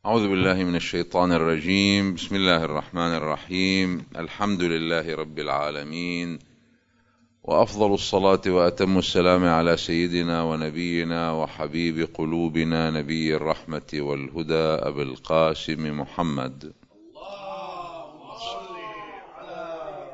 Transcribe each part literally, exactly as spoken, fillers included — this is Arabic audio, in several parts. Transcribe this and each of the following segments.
أعوذ بالله من الشيطان الرجيم. بسم الله الرحمن الرحيم. الحمد لله رب العالمين، وأفضل الصلاة وأتم السلام على سيدنا ونبينا وحبيب قلوبنا نبي الرحمة والهدى أبي القاسم محمد، اللهم صل على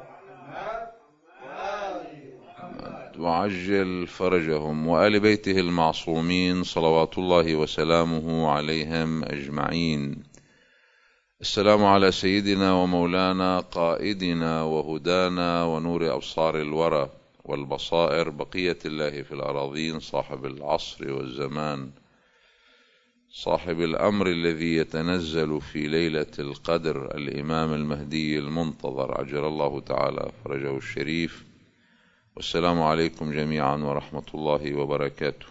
محمد وعجل فرجهم وآل بيته المعصومين صلوات الله وسلامه عليهم أجمعين. السلام على سيدنا ومولانا قائدنا وهدانا ونور أبصار الورى والبصائر بقية الله في الأراضين، صاحب العصر والزمان، صاحب الأمر الذي يتنزل في ليلة القدر، الإمام المهدي المنتظر عجل الله تعالى فرجه الشريف. والسلام عليكم جميعا ورحمة الله وبركاته.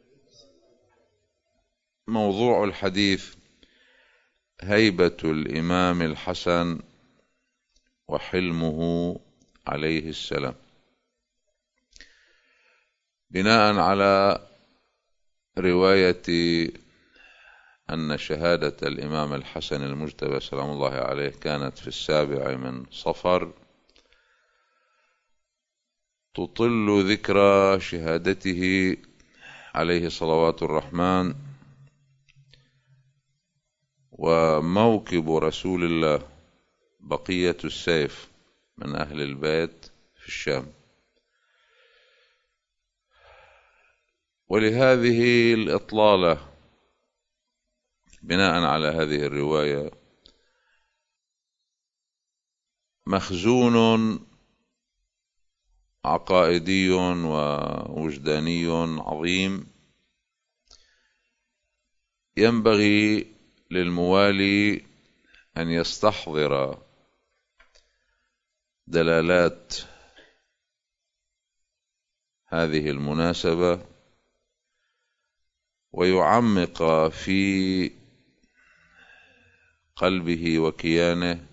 موضوع الحديث: هيبة الإمام الحسن وحلمه عليه السلام، بناء على رواية أن شهادة الإمام الحسن المجتبى سلام الله عليه كانت في السابع من صفر، تطل ذكرى شهادته عليه صلوات الرحمن وموكب رسول الله بقية السيف من أهل البيت في الشام. ولهذه الإطلالة بناء على هذه الرواية مخزون عقائدي ووجداني عظيم ينبغي للموالي أن يستحضر دلالات هذه المناسبة ويعمق في قلبه وكيانه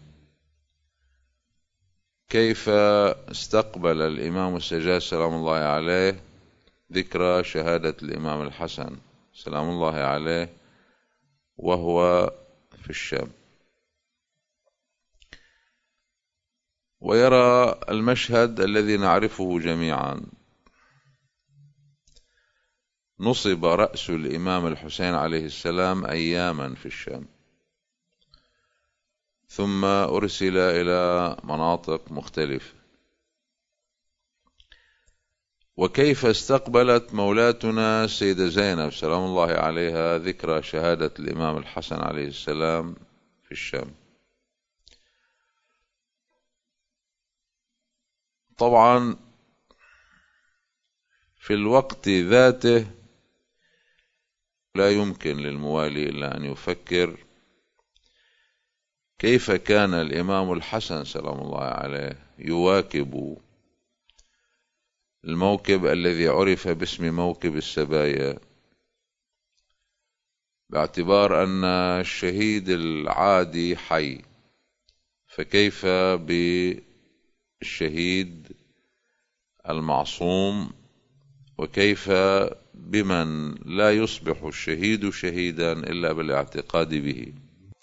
كيف استقبل الإمام السجاد سلام الله عليه ذكرى شهادة الإمام الحسن سلام الله عليه وهو في الشام، ويرى المشهد الذي نعرفه جميعا: نصب رأس الإمام الحسين عليه السلام أياما في الشام، ثم أرسل إلى مناطق مختلفة. وكيف استقبلت مولاتنا السيدة زينب سلام الله عليها ذكرى شهادة الإمام الحسن عليه السلام في الشام. طبعا في الوقت ذاته لا يمكن للموالي إلا أن يفكر كيف كان الإمام الحسن سلام الله عليه يواكب الموكب الذي عرف باسم موكب السبايا، باعتبار أن الشهيد العادي حي، فكيف بالشهيد المعصوم، وكيف بمن لا يصبح الشهيد شهيدا إلا بالاعتقاد به.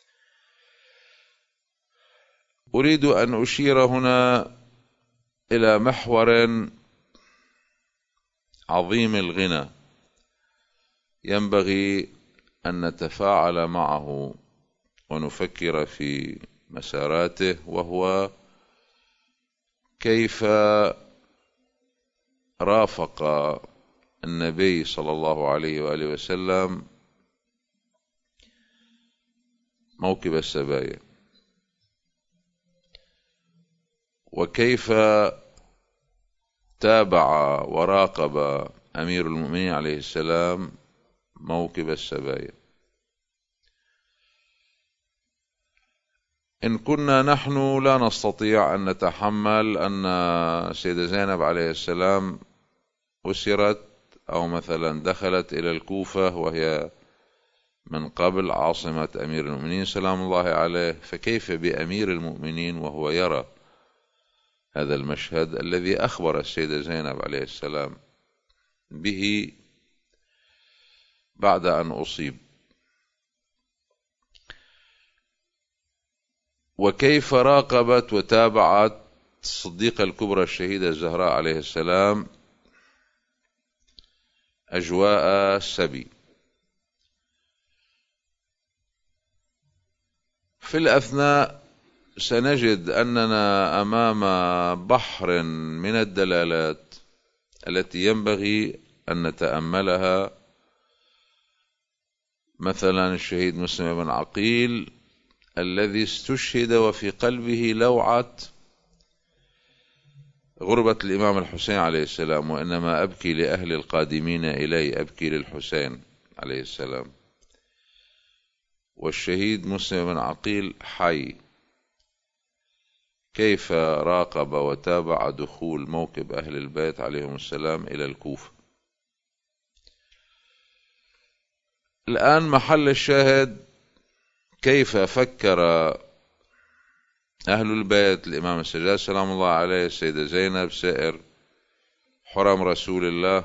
أريد أن أشير هنا إلى محور عظيم الغنى ينبغي أن نتفاعل معه ونفكر في مساراته، وهو كيف رافق النبي صلى الله عليه وآله وسلم موكب السبايا، وكيف تابع وراقب أمير المؤمنين عليه السلام موكب السبايا. إن كنا نحن لا نستطيع أن نتحمل أن سيدة زينب عليه السلام أسرت أو مثلا دخلت إلى الكوفة وهي من قبل عاصمة أمير المؤمنين سلام الله عليه، فكيف بأمير المؤمنين وهو يرى هذا المشهد الذي أخبر السيدة زينب عليه السلام به بعد أن أصيب؟ وكيف راقبت وتابعت الصديقة الكبرى الشهيدة الزهراء عليه السلام أجواء السبي. في الأثناء سنجد أننا أمام بحر من الدلالات التي ينبغي أن نتأملها. مثلا الشهيد مسلم بن عقيل الذي استشهد وفي قلبه لوعة غربة الإمام الحسين عليه السلام، وإنما أبكي لأهل القادمين إلي، أبكي للحسين عليه السلام. والشهيد مسلم بن عقيل حي، كيف راقب وتابع دخول موكب أهل البيت عليهم السلام إلى الكوفة. الآن محل الشاهد كيف فكر أهل البيت، الإمام السجاد سلام الله عليه، السيدة زينب، سائر حرم رسول الله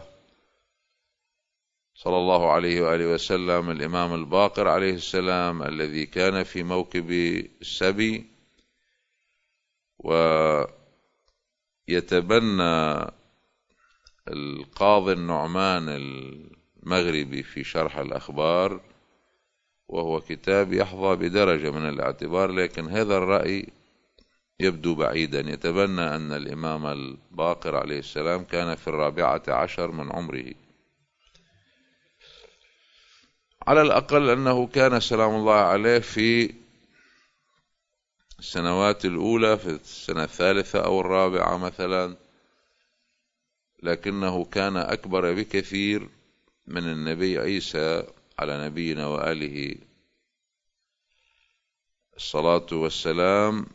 صلى الله عليه وآله وسلم، الإمام الباقر عليه السلام الذي كان في موكب السبي، ويتبنى القاضي النعمان المغربي في شرح الأخبار، وهو كتاب يحظى بدرجة من الاعتبار، لكن هذا الرأي يبدو بعيدا. يتبنى أن الإمام الباقر عليه السلام كان في الرابعة عشر من عمره، على الأقل أنه كان سلام الله عليه في السنوات الأولى، في السنة الثالثة أو الرابعة مثلا، لكنه كان أكبر بكثير من النبي عيسى على نبينا وآله الصلاة والسلام،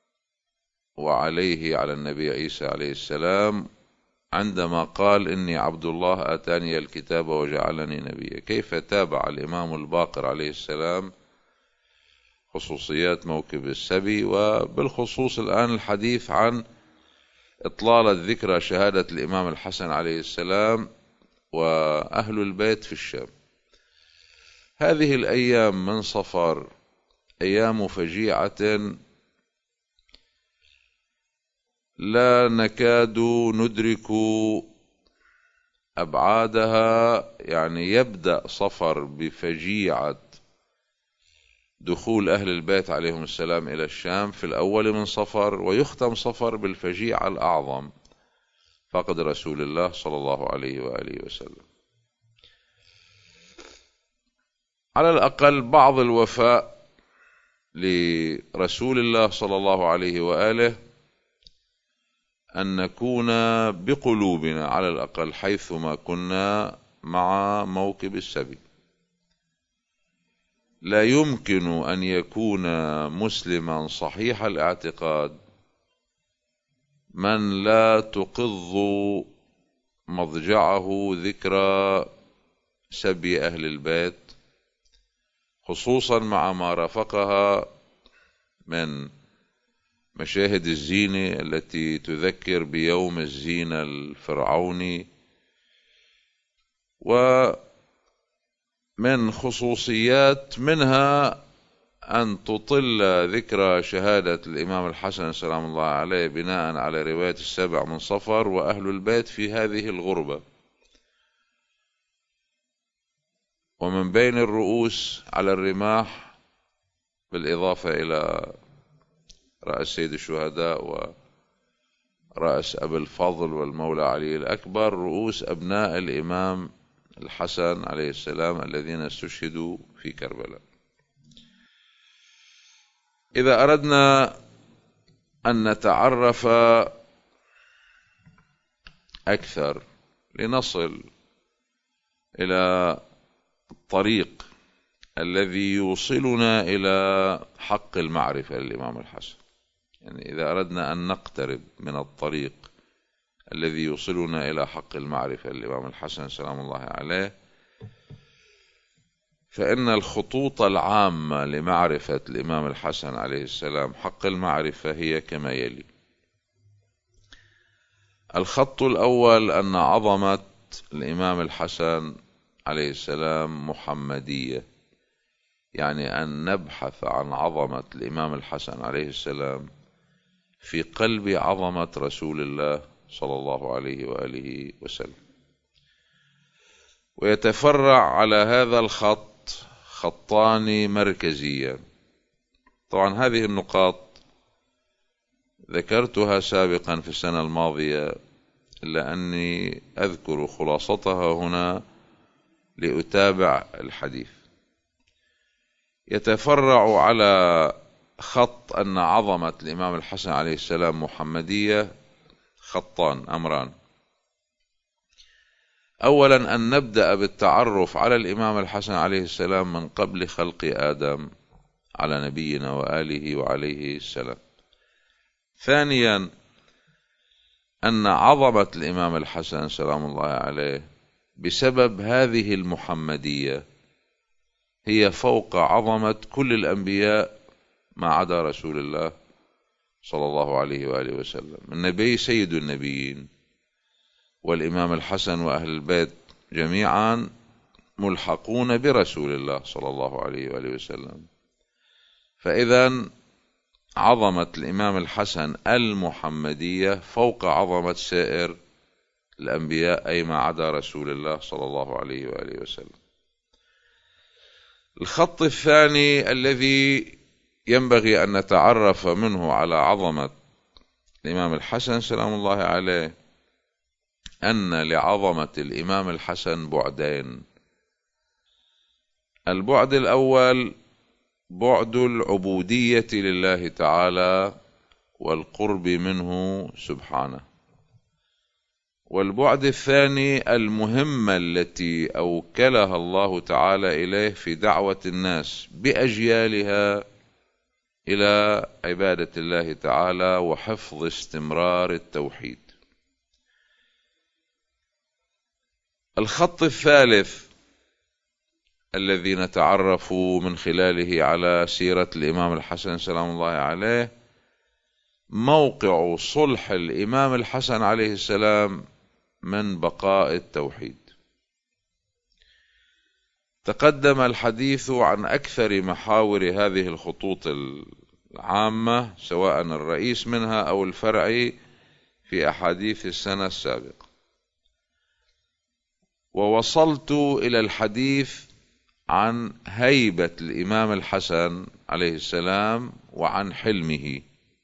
وعليه على النبي عيسى عليه السلام، عندما قال إني عبد الله آتاني الكتاب وجعلني نبيا. كيف تابع الإمام الباقر عليه السلام خصوصيات موكب السبي، وبالخصوص الآن الحديث عن إطلالة ذكرى شهادة الإمام الحسن عليه السلام وأهل البيت في الشام. هذه الأيام من صفر أيام فجيعة لا نكاد ندرك أبعادها. يعني يبدأ صفر بفجيعة دخول أهل البيت عليهم السلام إلى الشام في الأول من صفر، ويختم صفر بالفجيعة الأعظم، فقد رسول الله صلى الله عليه وآله وسلم. على الأقل بعض الوفاء لرسول الله صلى الله عليه وآله أن نكون بقلوبنا على الأقل حيثما كنا مع موكب السبي. لا يمكن أن يكون مسلما صحيح الاعتقاد من لا تقض مضجعه ذكرى سبي أهل البيت، خصوصا مع ما رافقها من مشاهد الزينة التي تذكر بيوم الزينة الفرعوني، ومن خصوصيات منها أن تطل ذكرى شهادة الإمام الحسن سلام الله عليه بناء على رواية السبع من صفر وأهل البيت في هذه الغربة. ومن بين الرؤوس على الرماح، بالإضافة إلى رأس سيد الشهداء ورأس أبي الفضل والمولى علي الأكبر، رؤوس أبناء الإمام الحسن عليه السلام الذين استشهدوا في كربلاء. إذا أردنا أن نتعرف أكثر لنصل إلى الطريق الذي يوصلنا إلى حق المعرفة للإمام الحسن، يعني إذا أردنا أن نقترب من الطريق الذي يوصلنا إلى حق المعرفة للإمام الحسن سلام الله عليه، فإن الخطوط العامة لمعرفة الإمام الحسن عليه السلام حق المعرفة هي كما يلي. الخط الأول أن عظمة الإمام الحسن عليه السلام محمدية، يعني أن نبحث عن عظمة الإمام الحسن عليه السلام في قلب عظمة رسول الله صلى الله عليه وآله وسلم. ويتفرع على هذا الخط خطان مركزيان. طبعا هذه النقاط ذكرتها سابقا في السنة الماضية، إلا أني أذكر خلاصتها هنا لأتابع الحديث. يتفرع على خط أن عظمة الإمام الحسن عليه السلام محمدية خطان أمران. أولا أن نبدأ بالتعرف على الإمام الحسن عليه السلام من قبل خلق آدم على نبينا وآله وعليه السلام. ثانيا أن عظمة الإمام الحسن سلام الله عليه بسبب هذه المحمدية هي فوق عظمة كل الأنبياء ما عدا رسول الله صلى الله عليه وآله وسلم. النبي سيد النبيين، والإمام الحسن وأهل البيت جميعا ملحقون برسول الله صلى الله عليه وآله وسلم. فإذا عظمة الإمام الحسن المحمدية فوق عظمة سائر الأنبياء أي ما عدا رسول الله صلى الله عليه وآله وسلم. الخط الثاني الذي ينبغي أن نتعرف منه على عظمة الإمام الحسن سلام الله عليه أن لعظمة الإمام الحسن بعدين. البعد الأول بعد العبودية لله تعالى والقرب منه سبحانه، والبعد الثاني المهمة التي أوكلها الله تعالى إليه في دعوة الناس بأجيالها إلى عبادة الله تعالى وحفظ استمرار التوحيد. الخط الثالث الذي نتعرف من خلاله على سيرة الإمام الحسن سلام الله عليه موقع صلح الإمام الحسن عليه السلام من بقاء التوحيد. تقدم الحديث عن أكثر محاور هذه الخطوط العامة سواء الرئيس منها أو الفرعي في أحاديث السنة السابقة، ووصلت إلى الحديث عن هيبة الإمام الحسن عليه السلام وعن حلمه.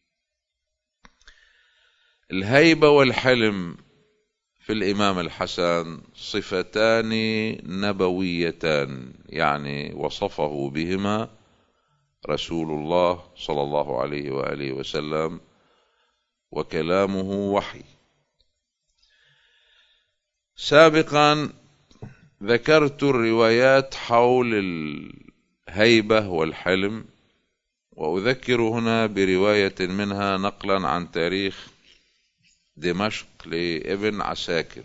الهيبة والحلم في الإمام الحسن صفتان نبويتان، يعني وصفه بهما رسول الله صلى الله عليه وآله وسلم وكلامه وحي. سابقا ذكرت الروايات حول الهيبة والحلم، وأذكر هنا برواية منها نقلا عن تاريخ دمشق لابن عساكر،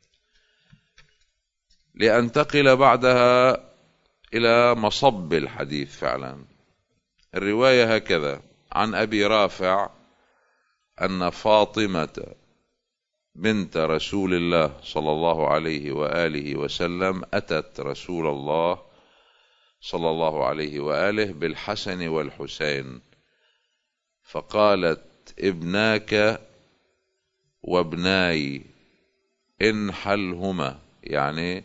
لأنتقل بعدها إلى مصب الحديث. فعلا الرواية هكذا: عن أبي رافع أن فاطمة بنت رسول الله صلى الله عليه وآله وسلم أتت رسول الله صلى الله عليه وآله بالحسن والحسين فقالت: ابناك وابناي انحلهما، يعني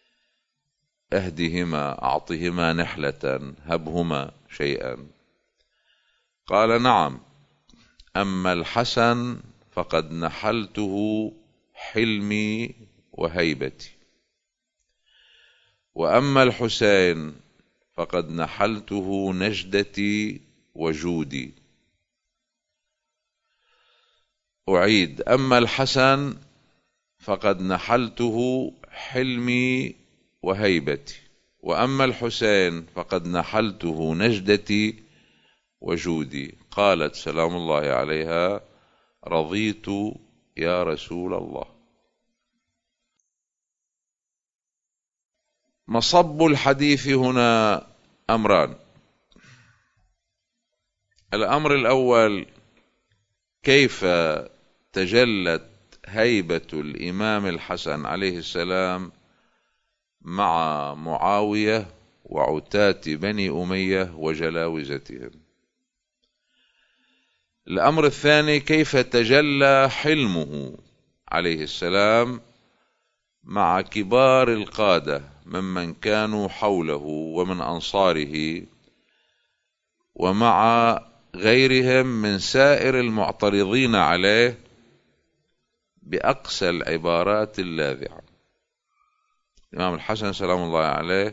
اهدهما، أعطهما نحلة، هبهما شيئا. قال: نعم، أما الحسن فقد نحلته حلمي وهيبتي، وأما الحسين فقد نحلته نجدتي وجودي. أعيد: أما الحسن فقد نحلته حلمي وهيبتي، وأما الحسين فقد نحلته نجدتي وجودي. قالت سلام الله عليها: رضيت يا رسول الله. مصب الحديث هنا أمران. الأمر الأول: كيف تجلت هيبة الإمام الحسن عليه السلام مع معاوية وعتاة بني أمية وجلاوزتهم. الأمر الثاني كيف تجلى حلمه عليه السلام مع كبار القادة ممن كانوا حوله ومن أنصاره ومع غيرهم من سائر المعترضين عليه بأقسى العبارات اللاذعة. الإمام الحسن سلام الله عليه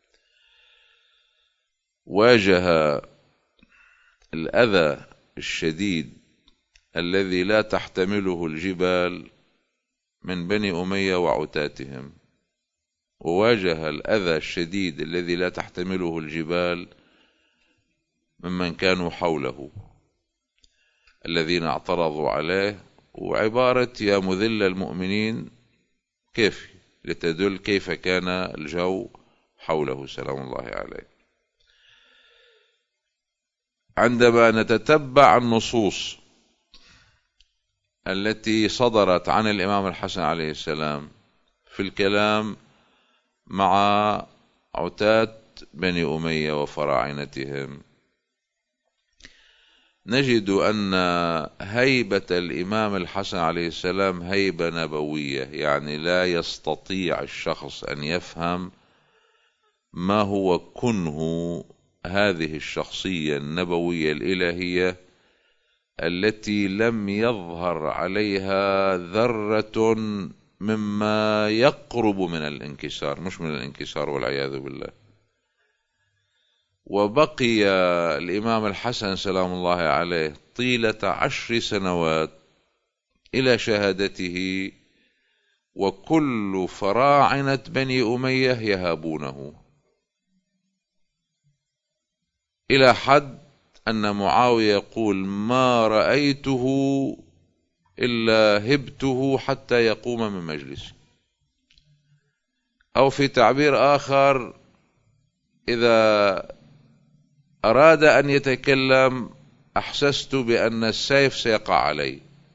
واجه الأذى الشديد الذي لا تحتمله الجبال من بني أمية وعتاتهم، وواجه الأذى الشديد الذي لا تحتمله الجبال ممن كانوا حوله الذين اعترضوا عليه. وعبارة يا مذل المؤمنين كيف لتدل كيف كان الجو حوله سلام الله عليه. عندما نتتبع النصوص التي صدرت عن الإمام الحسن عليه السلام في الكلام مع عتاة بني أمية وفراعنتهم، نجد أن هيبة الإمام الحسن عليه السلام هيبة نبوية، يعني لا يستطيع الشخص أن يفهم ما هو كنه هذه الشخصية النبوية الإلهية التي لم يظهر عليها ذرة مما يقرب من الانكسار، مش من الانكسار والعياذ بالله. وبقي الإمام الحسن سلام الله عليه طيلة عشر سنوات إلى شهادته وكل فراعنة بني أمية يهابونه، إلى حد أن معاوية يقول ما رأيته إلا هبته حتى يقوم من مجلسه، أو في تعبير آخر إذا أراد أن يتكلم أحسست بأن السيف سيقع علي.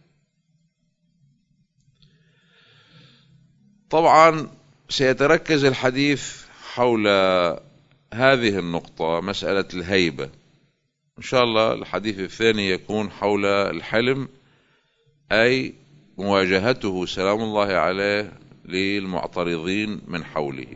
طبعا سيتركز الحديث حول هذه النقطة، مسألة الهيبة. إن شاء الله الحديث الثاني يكون حول الحلم، أي مواجهته سلام الله عليه للمعترضين من حوله.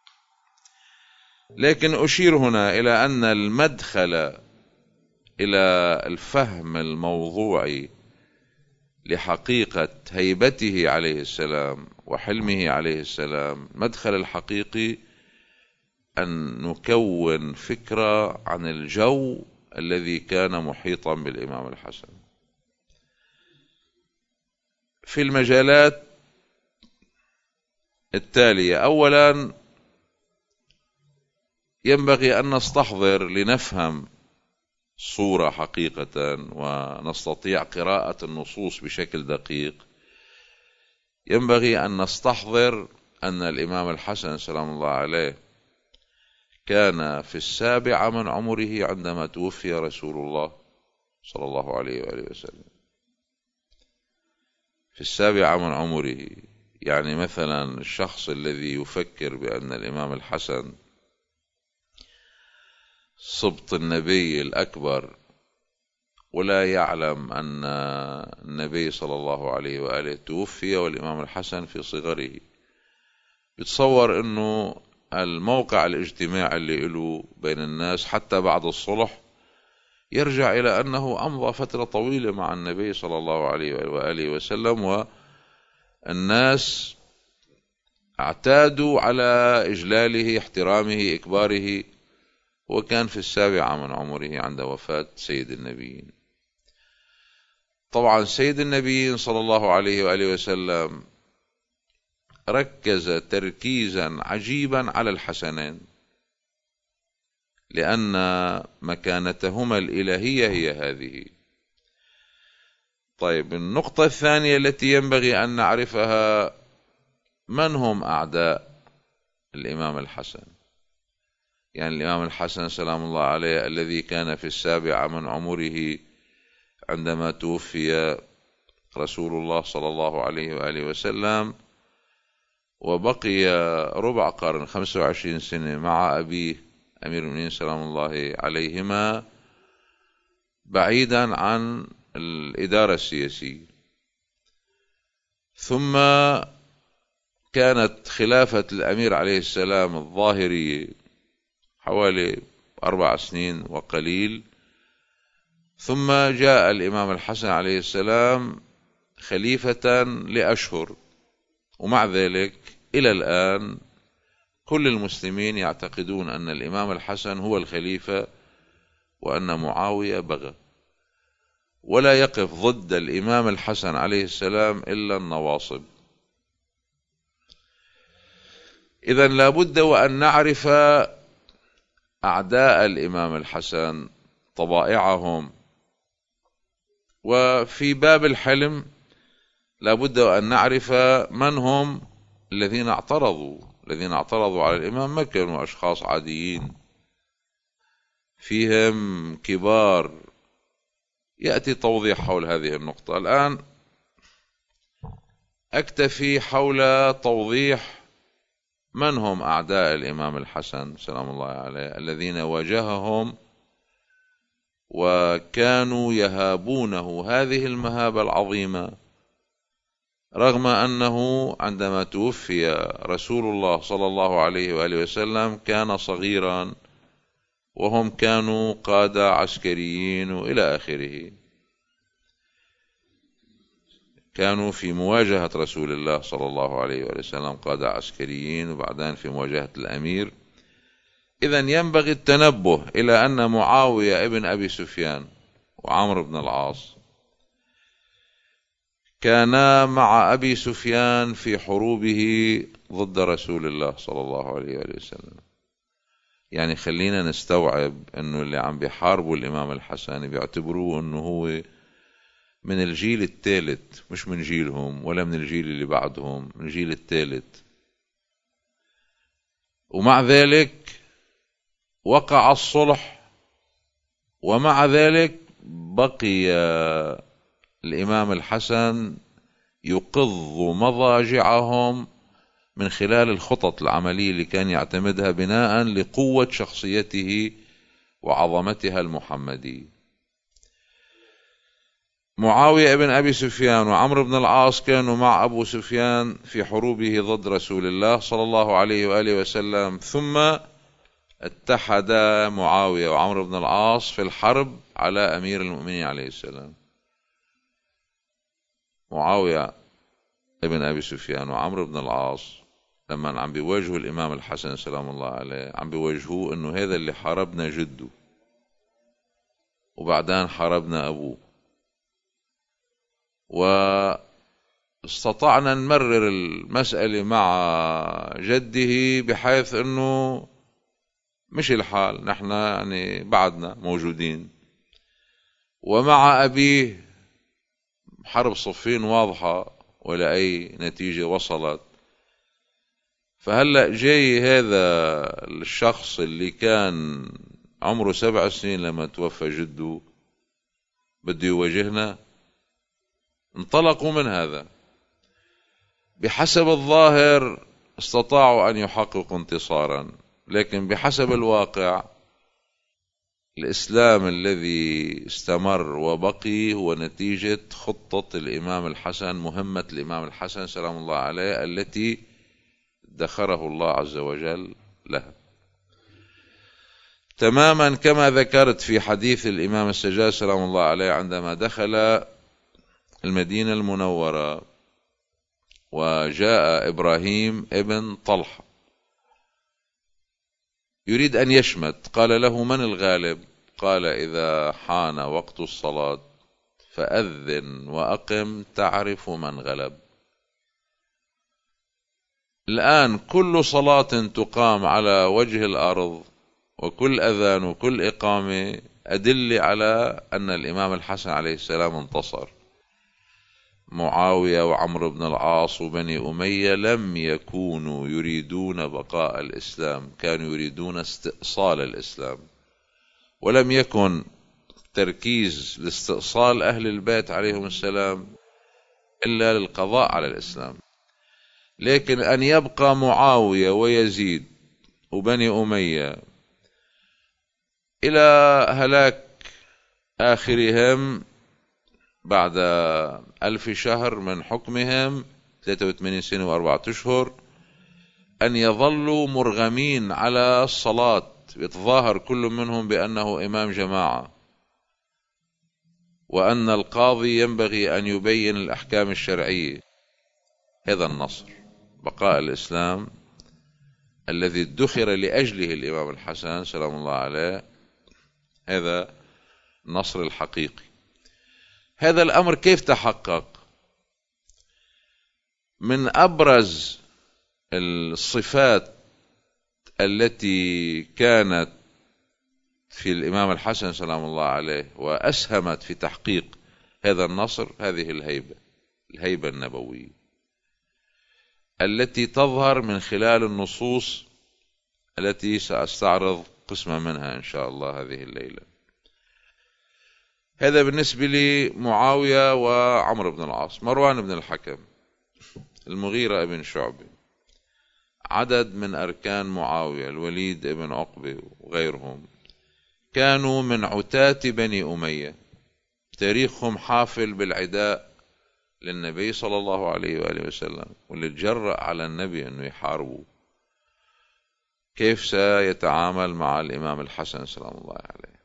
لكن أشير هنا إلى أن المدخل إلى الفهم الموضوعي لحقيقة هيبته عليه السلام وحلمه عليه السلام، المدخل الحقيقي أن نكون فكرة عن الجو الذي كان محيطا بالإمام الحسن في المجالات التالية. أولا ينبغي أن نستحضر لنفهم صورة حقيقة ونستطيع قراءة النصوص بشكل دقيق، ينبغي أن نستحضر أن الإمام الحسن سلام الله عليه كان في السابعة من عمره عندما توفي رسول الله صلى الله عليه وآله وسلم. في السابعة من عمره، يعني مثلا الشخص الذي يفكر بأن الإمام الحسن سبط النبي الأكبر ولا يعلم أن النبي صلى الله عليه وآله توفي والإمام الحسن في صغره، يتصور أنه الموقع الاجتماعي اللي له بين الناس حتى بعد الصلح يرجع إلى أنه أمضى فترة طويلة مع النبي صلى الله عليه وآله وسلم، والناس اعتادوا على إجلاله، احترامه، إكباره، وكان في السابعة من عمره عند وفاة سيد النبيين. طبعا سيد النبيين صلى الله عليه وآله وسلم ركز تركيزا عجيبا على الحسنين لأن مكانتهما الإلهية هي هذه. طيب، النقطة الثانية التي ينبغي أن نعرفها، من هم أعداء الإمام الحسن؟ يعني الإمام الحسن سلام الله عليه الذي كان في السابعة من عمره عندما توفي رسول الله صلى الله عليه وآله وسلم، وبقي ربع قرن خمسة وعشرين سنة مع أبيه أمير المؤمنين سلام الله عليهما بعيدا عن الإدارة السياسية. ثم كانت خلافة الأمير عليه السلام الظاهرية حوالي أربع سنين وقليل، ثم جاء الإمام الحسن عليه السلام خليفة لأشهر، ومع ذلك إلى الآن كل المسلمين يعتقدون أن الإمام الحسن هو الخليفة وأن معاوية بغى، ولا يقف ضد الإمام الحسن عليه السلام إلا النواصب. إذن لا بد وأن نعرف أعداء الإمام الحسن طبائعهم. وفي باب الحلم لا بد وأن نعرف من هم الذين اعترضوا الذين اعترضوا على الإمام. ما كانوا أشخاص عاديين، فيهم كبار. يأتي توضيح حول هذه النقطة. الآن أكتفي حول توضيح من هم أعداء الإمام الحسن سلام الله عليه الذين واجههم وكانوا يهابونه هذه المهابة العظيمة، رغم أنه عندما توفي رسول الله صلى الله عليه وآله وسلم كان صغيرا، وهم كانوا قادة عسكريين وإلى آخره، كانوا في مواجهة رسول الله صلى الله عليه وآله وسلم قادة عسكريين، وبعدين في مواجهة الأمير. إذن ينبغي التنبه إلى أن معاوية ابن أبي سفيان وعمرو بن العاص كانا مع أبي سفيان في حروبه ضد رسول الله صلى الله عليه وآله وسلم. يعني خلينا نستوعب أنه اللي عم بيحاربوا الإمام الحسن بيعتبروه أنه هو من الجيل الثالث، مش من جيلهم ولا من الجيل اللي بعدهم، من الجيل الثالث. ومع ذلك وقع الصلح، ومع ذلك بقي الإمام الحسن يقض مضاجعهم من خلال الخطط العملية اللي كان يعتمدها بناء لقوة شخصيته وعظمتها المحمدية. معاوية ابن أبي سفيان وعمرو بن العاص كانوا مع أبو سفيان في حروبه ضد رسول الله صلى الله عليه وآله وسلم، ثم اتحد معاوية وعمرو بن العاص في الحرب على أمير المؤمنين عليه السلام. معاوية ابن أبي سفيان وعمرو بن العاص لما عم بيواجهوا الإمام الحسن سلام الله عليه عم بيواجهوه إنه هذا اللي حاربنا جده، وبعدين حاربنا أبوه، واستطعنا نمرر المسألة مع جده بحيث إنه مش الحال، نحن يعني بعدنا موجودين. ومع أبيه حرب صفين واضحة ولا أي نتيجة وصلت. فهلأ جاي هذا الشخص اللي كان عمره سبع سنين لما توفى جده بده يواجهنا. انطلقوا من هذا، بحسب الظاهر استطاعوا أن يحققوا انتصارا، لكن بحسب الواقع الإسلام الذي استمر وبقي هو نتيجة خطة الإمام الحسن، مهمة الإمام الحسن سلام الله عليه التي ادخره الله عز وجل لها، تماما كما ذكرت في حديث الإمام السجاد سلام الله عليه عندما دخل المدينة المنورة وجاء إبراهيم ابن طلحة يريد أن يشمت، قال له: من الغالب؟ قال: إذا حان وقت الصلاة فأذن وأقم تعرف من غلب. الآن كل صلاة تقام على وجه الأرض وكل أذان وكل إقامة أدل على أن الإمام الحسن عليه السلام انتصر. معاوية وعمرو بن العاص وبني أمية لم يكونوا يريدون بقاء الإسلام، كانوا يريدون استئصال الإسلام، ولم يكن تركيز لاستئصال أهل البيت عليهم السلام إلا للقضاء على الإسلام. لكن أن يبقى معاوية ويزيد وبني أمية إلى هلاك آخرهم بعد ألف شهر من حكمهم، ثلاثة وثمانين سنة وأربعة أشهر، أن يظلوا مرغمين على الصلاة، يتظاهر كل منهم بأنه إمام جماعة، وأن القاضي ينبغي أن يبين الأحكام الشرعية. هذا النصر، بقاء الإسلام الذي ادخر لأجله الإمام الحسن سلام الله عليه، هذا النصر الحقيقي. هذا الأمر كيف تحقق؟ من أبرز الصفات التي كانت في الإمام الحسن سلام الله عليه وأسهمت في تحقيق هذا النصر هذه الهيبة، الهيبة النبوية التي تظهر من خلال النصوص التي سأستعرض قسما منها إن شاء الله هذه الليلة. هذا بالنسبة لمعاوية وعمر بن العاص. مروان بن الحكم، المغيرة بن شعبة، عدد من أركان معاوية، الوليد بن عقبة وغيرهم، كانوا من عتاة بني أمية، تاريخهم حافل بالعداء للنبي صلى الله عليه وآله وسلم، واللي تجرأ على النبي أنه يحاربوا. كيف سيتعامل مع الإمام الحسن سلام الله عليه؟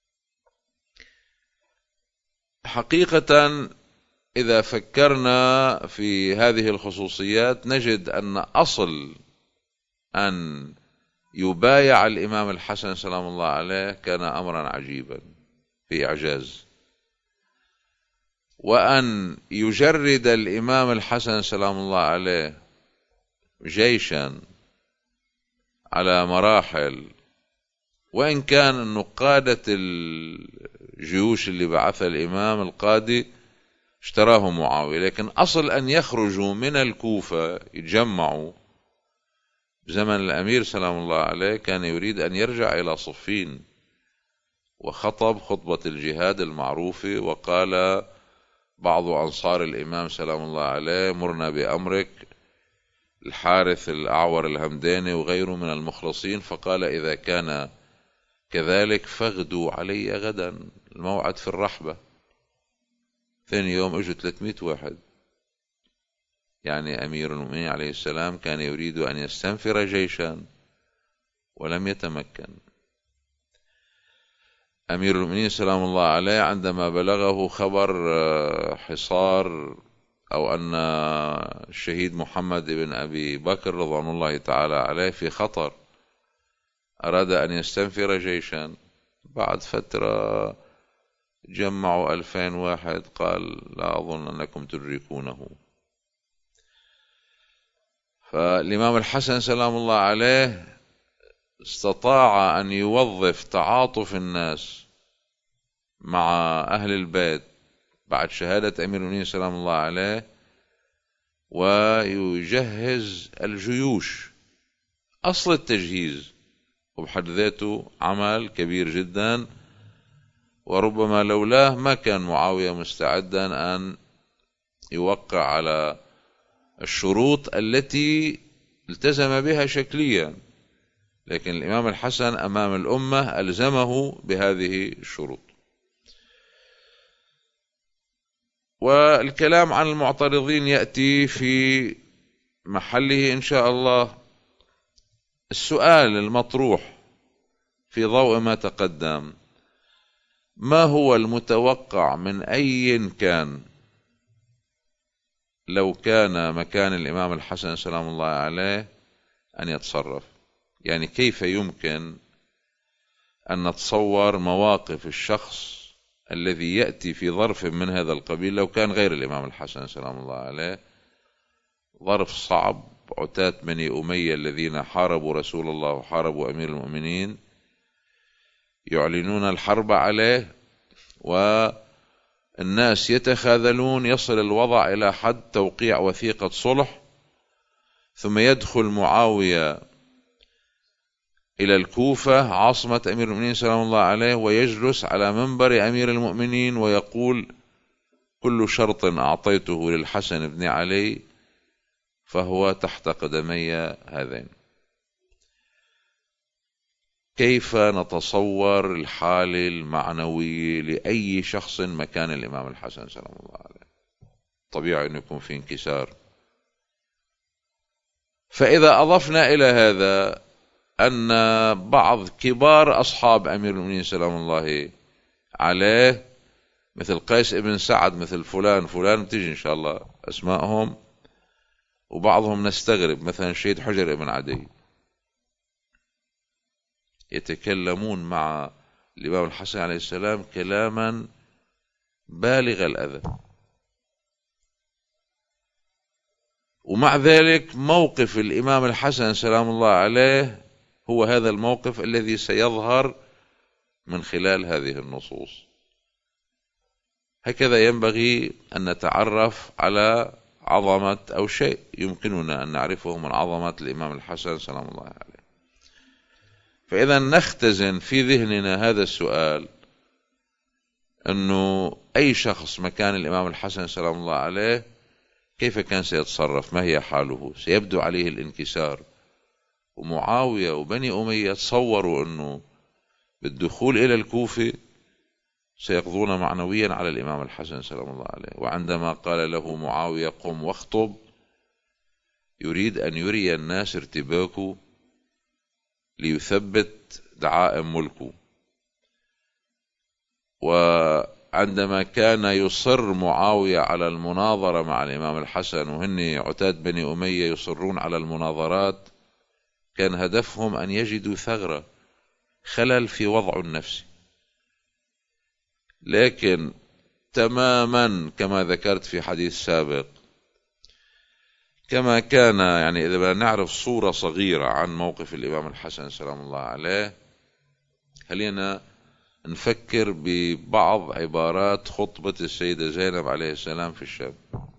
حقيقة إذا فكرنا في هذه الخصوصيات نجد أن أصل أن يبايع الإمام الحسن سلام الله عليه كان أمرا عجيبا في إعجاز، وأن يجرد الإمام الحسن سلام الله عليه جيشا على مراحل، وإن كان أنه قادة الجيوش اللي بعثها الإمام القادي اشتراهم معاوية، لكن أصل أن يخرجوا من الكوفة يتجمعوا بزمن الأمير سلام الله عليه كان يريد أن يرجع إلى صفين، وخطب خطبة الجهاد المعروفة، وقال بعض أنصار الإمام سلام الله عليه: مرنا بأمرك، الحارث الأعور الهمداني وغيره من المخلصين، فقال: إذا كان كذلك فاغدوا علي غدا، الموعد في الرحبة. ثاني يوم اجوا ثلاثمائة واحد. يعني أمير المؤمنين عليه السلام كان يريد أن يستنفر جيشا ولم يتمكن. أمير المؤمنين سلام الله عليه عندما بلغه خبر حصار أو أن الشهيد محمد بن أبي بكر رضوان الله تعالى عليه في خطر، أراد أن يستنفر جيشا. بعد فترة جمعوا ألفين واحد، قال: لا أظن أنكم تدركونه. فالإمام الحسن سلام الله عليه استطاع أن يوظف تعاطف الناس مع أهل البيت بعد شهادة أمير المؤمنين سلام الله عليه، ويجهز الجيوش. أصل التجهيز وبحد ذاته عمل كبير جدا، وربما لولاه ما كان معاوية مستعدا أن يوقع على الشروط التي التزم بها شكليا، لكن الإمام الحسن أمام الأمة ألزمه بهذه الشروط. والكلام عن المعترضين يأتي في محله إن شاء الله. السؤال المطروح في ضوء ما تقدم: ما هو المتوقع من أي كان لو كان مكان الإمام الحسن سلام الله عليه أن يتصرف؟ يعني كيف يمكن أن نتصور مواقف الشخص الذي يأتي في ظرف من هذا القبيل لو كان غير الإمام الحسن سلام الله عليه؟ ظرف صعب. عتاة بني أمية الذين حاربوا رسول الله وحاربوا أمير المؤمنين يعلنون الحرب عليه، والناس يتخاذلون، يصل الوضع إلى حد توقيع وثيقة صلح، ثم يدخل معاوية إلى الكوفة عاصمة أمير المؤمنين سلام الله عليه، ويجلس على منبر أمير المؤمنين ويقول: كل شرط أعطيته للحسن بن علي فهو تحت قدمي هذين. كيف نتصور الحالة المعنوية لأي شخص مكان الإمام الحسن سلام الله عليه؟ طبيعي أن يكون في انكسار. فإذا أضفنا إلى هذا أن بعض كبار أصحاب أمير المؤمنين سلام الله عليه مثل قيس ابن سعد، مثل فلان فلان، تيجي إن شاء الله أسمائهم، وبعضهم نستغرب، مثلا شهيد حجر ابن عدي، يتكلمون مع الإمام الحسن عليه السلام كلاما بالغ الأذى، ومع ذلك موقف الإمام الحسن سلام الله عليه هو هذا الموقف الذي سيظهر من خلال هذه النصوص. هكذا ينبغي أن نتعرف على عظمة أو شيء يمكننا أن نعرفه من عظمة الإمام الحسن سلام الله عليه. فإذا نختزن في ذهننا هذا السؤال، أنه أي شخص مكان الإمام الحسن سلام الله عليه كيف كان سيتصرف؟ ما هي حاله؟ سيبدو عليه الانكسار. ومعاوية وبني أمية تصوروا أنه بالدخول إلى الكوفة سيقضون معنويا على الإمام الحسن سلام الله عليه. وعندما قال له معاوية قم واخطب، يريد أن يري الناس ارتباكه ليثبت دعائم ملكه. وعندما كان يصر معاوية على المناظرة مع الإمام الحسن، وهن عتاد بني أمية يصرون على المناظرات، كان هدفهم أن يجدوا ثغرة، خلل في وضع النفس. لكن تماما كما ذكرت في حديث سابق، كما كان يعني إذا بدنا نعرف صورة صغيرة عن موقف الإمام الحسن سلام الله عليه، خلينا نفكر ببعض عبارات خطبة السيدة زينب عليه السلام في الشام.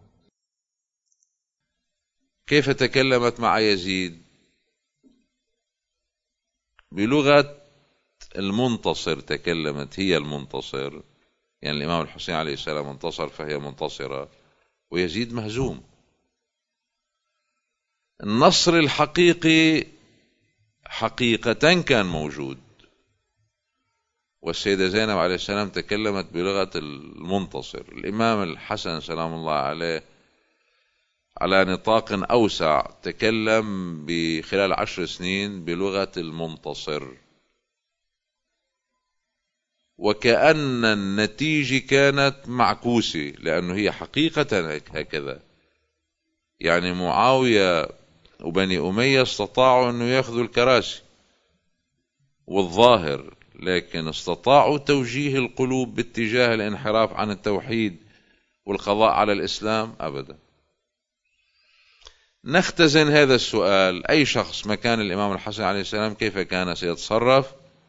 كيف تكلمت مع يزيد؟ بلغة المنتصر تكلمت، هي المنتصر، يعني الإمام الحسين عليه السلام انتصر فهي منتصرة، ويزيد مهزوم. النصر الحقيقي حقيقة كان موجود، والسيدة زينب عليه السلام تكلمت بلغة المنتصر. الإمام الحسن سلام الله عليه على نطاق أوسع تكلم بخلال عشر سنين بلغة المنتصر، وكأن النتيجة كانت معكوسة، لأنه هي حقيقة هكذا. يعني معاوية وبني أمية استطاعوا أن يأخذوا الكراسي والظاهر، لكن استطاعوا توجيه القلوب باتجاه الانحراف عن التوحيد والقضاء على الإسلام؟ أبدا. نختزن هذا السؤال، أي شخص مكان الإمام الحسن عليه السلام كيف كان سيتصرف؟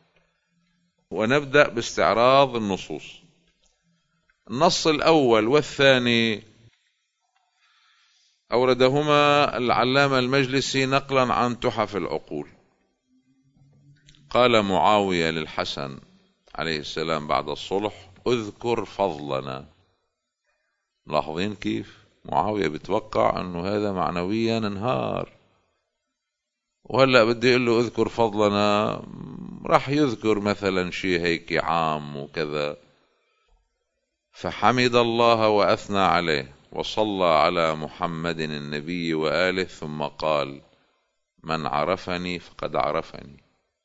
ونبدأ باستعراض النصوص. النص الأول والثاني أوردهما العلامة المجلسي نقلا عن تحف العقول. قال معاوية للحسن عليه السلام بعد الصلح: اذكر فضلنا. لاحظين كيف معاوية بتوقع أنه هذا معنويا انهار، وهلأ بدي يقول له اذكر فضلنا، راح يذكر مثلا شيء هيك عام وكذا. فحمد الله وأثنى عليه وصلى على محمد النبي وآله، ثم قال: من عرفني فقد عرفني،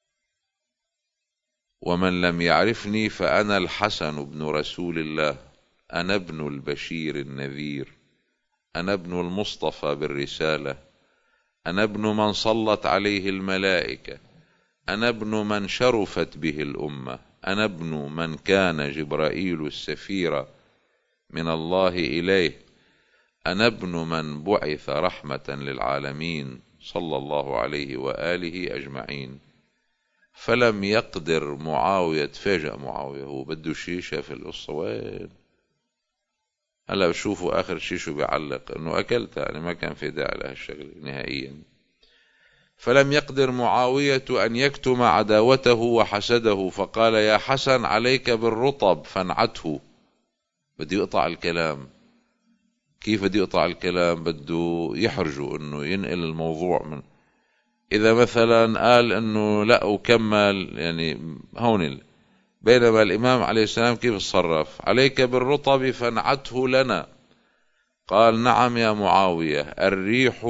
ومن لم يعرفني فأنا الحسن بن رسول الله، أنا ابن البشير النذير، أنا ابن المصطفى بالرسالة، أنا ابن من صلت عليه الملائكة، أنا ابن من شرفت به الأمة، أنا ابن من كان جبرائيل السفير من الله إليه، أنا ابن من بعث رحمة للعالمين صلى الله عليه وآله أجمعين. فلم يقدر معاوية، تفاجأ معاوية، هو بده شيء، شاف القصة وين. هلا بشوفوا آخر شيء شو بيعلق، إنه أكلتها، يعني ما كان في داعي لهالشغل نهائيا. فلم يقدر معاوية أن يكتم عداوته وحسده، فقال: يا حسن عليك بالرطب فانعته. بده يقطع الكلام. كيف بده يقطع الكلام؟ بده يحرجه، إنه ينقل الموضوع من إذا مثلا قال أنه لا وكمل يعني هون، بينما الإمام عليه السلام كيف تصرف؟ عليك بالرطب فانعته لنا. قال نعم يا معاوية، الريح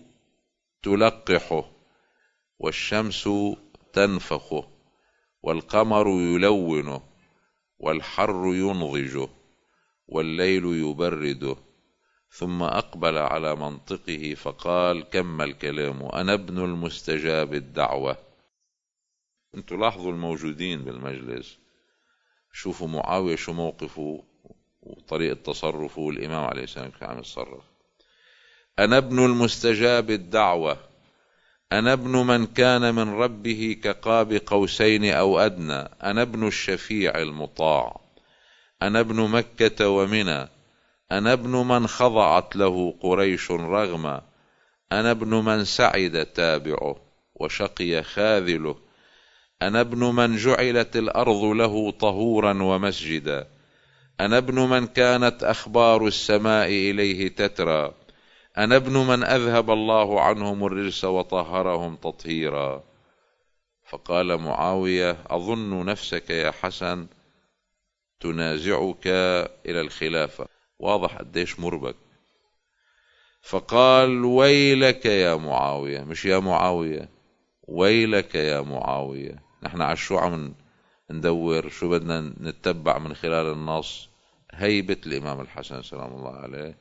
تلقحه والشمس تنفخه والقمر يلونه والحر ينضجه والليل يبرده. ثم أقبل على منطقه فقال كمل كلامه: أنا ابن المستجاب الدعوة. انتوا لاحظوا الموجودين بالمجلس، شوفوا معاوية شو موقفه وطريقة تصرفه، والإمام عليه السلام كيف عم يتصرف. أنا ابن المستجاب الدعوة، أنا ابن من كان من ربه كقاب قوسين أو أدنى، أنا ابن الشفيع المطاع، أنا ابن مكة ومنى، أنا ابن من خضعت له قريش رغما، أنا ابن من سعد تابعه وشقي خاذله، أنا ابن من جعلت الأرض له طهورا ومسجدا، أنا ابن من كانت أخبار السماء إليه تترى، أنا ابن من أذهب الله عنهم الرجس وطهرهم تطهيرا. فقال معاوية: أظن نفسك يا حسن تنازعك إلى الخلافة. واضح قديش مربك. فقال: ويلك يا معاوية، مش يا معاوية، ويلك يا معاوية. نحن على شو عم ندور؟ شو بدنا نتبع من خلال النص؟ هيبة الإمام الحسن سلام الله عليه.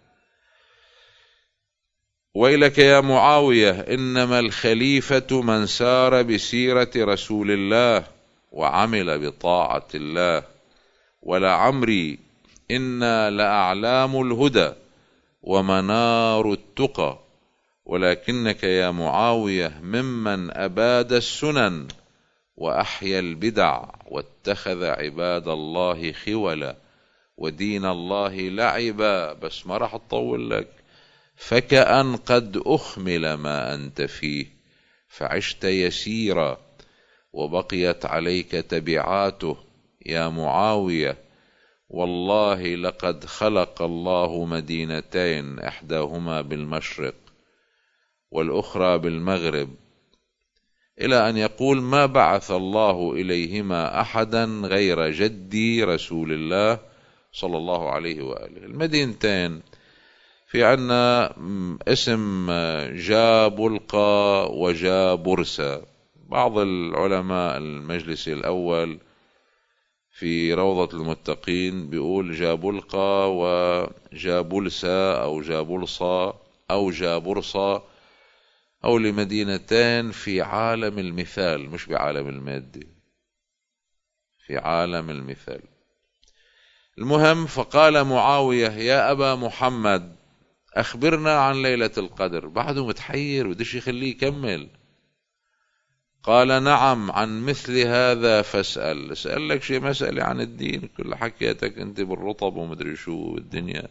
ويلك يا معاوية، إنما الخليفة من سار بسيرة رسول الله وعمل بطاعة الله، ولعمري إنا لأعلام الهدى ومنار التقى، ولكنك يا معاوية ممن أباد السنن وأحيا البدع واتخذ عباد الله خولا ودين الله لعبا. بس ما راح أطول لك. فكأن قد أخمل ما أنت فيه فعشت يسيرا وبقيت عليك تبعاته يا معاوية. والله لقد خلق الله مدينتين، إحداهما بالمشرق والأخرى بالمغرب، إلى أن يقول: ما بعث الله إليهما أحدا غير جدي رسول الله صلى الله عليه وآله. المدينتين في عنا اسم جابلقى وجابرسا. بعض العلماء المجلس الأول في روضة المتقين بيقول جابلقى وجابلسا أو جابلصا أو جابرصا، أو لمدينتين في عالم المثال مش بعالم المادة، في عالم المثال. المهم، فقال معاوية: يا أبا محمد أخبرنا عن ليلة القدر. بعده متحير ودش يخليه يكمل. قال: نعم، عن مثل هذا فاسأل. اسأل لك شيء مسألة عن الدين، كل حكيتك انت بالرطب ومدري شو الدنيا.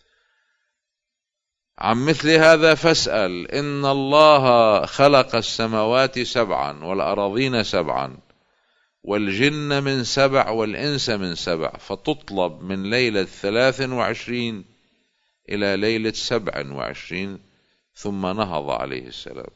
عن مثل هذا فاسأل. إن الله خلق السماوات سبعا والأراضين سبعا والجن من سبع والإنس من سبع، فتطلب من ليلة ثلاث وعشرين إلى ليلة سبع وعشرين. ثم نهض عليه السلام.